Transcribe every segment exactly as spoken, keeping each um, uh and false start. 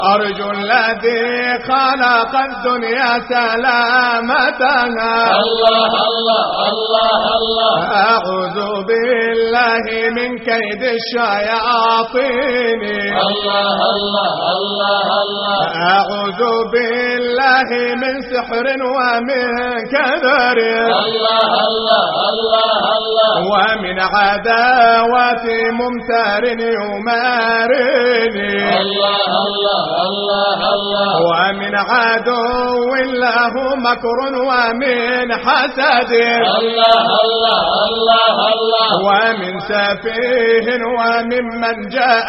أرجو الذي خلق الدنيا سلامتها. الله الله الله الله. أعوذ بالله من كيد الشياطين. الله الله الله الله. أعوذ بالله من سحر ومن كدر. الله الله الله الله. ومن عداوة ممتر يمارني. الله الله الله الله. ومن عدو له مكر ومن حسد. الله الله الله الله. ومن سفيه وممن جاء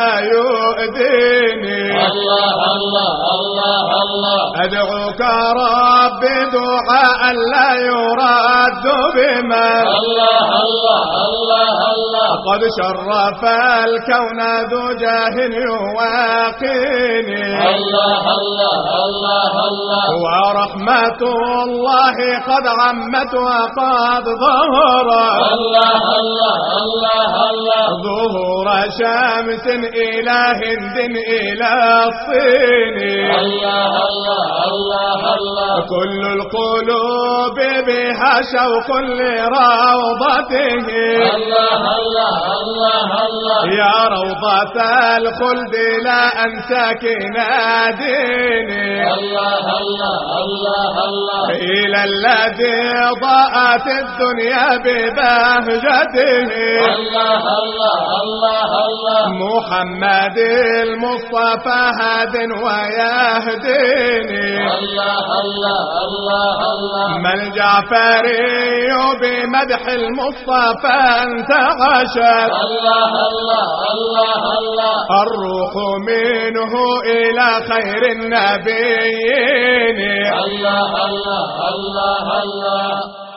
يؤذيني. الله الله الله الله. أدعوك رب دعاء لا يرد بما. الله الله الله الله. قد شرف الكون ذو جاه يواقيني. الله الله الله الله. ورحمة الله قد عمت وقد ظهرت. الله الله الله الله. ظهور شمس إلى هند إلى الصين. الله الله الله الله. كل القلوب بها شوق لروضته. الله الله الله الله. يا روضة الخلد لا أنساك ناديني. الله الله الله الله. إلى الذي ضاءت الدنيا ببهجته. الله الله الله الله. محمد المصطفى هاد ويهديني. الله الله الله الله. ما الجعفري بمدح المصطفى انتعشت. الله الله الله الله. الروح منه إلى خير النبيين. الله الله الله الله.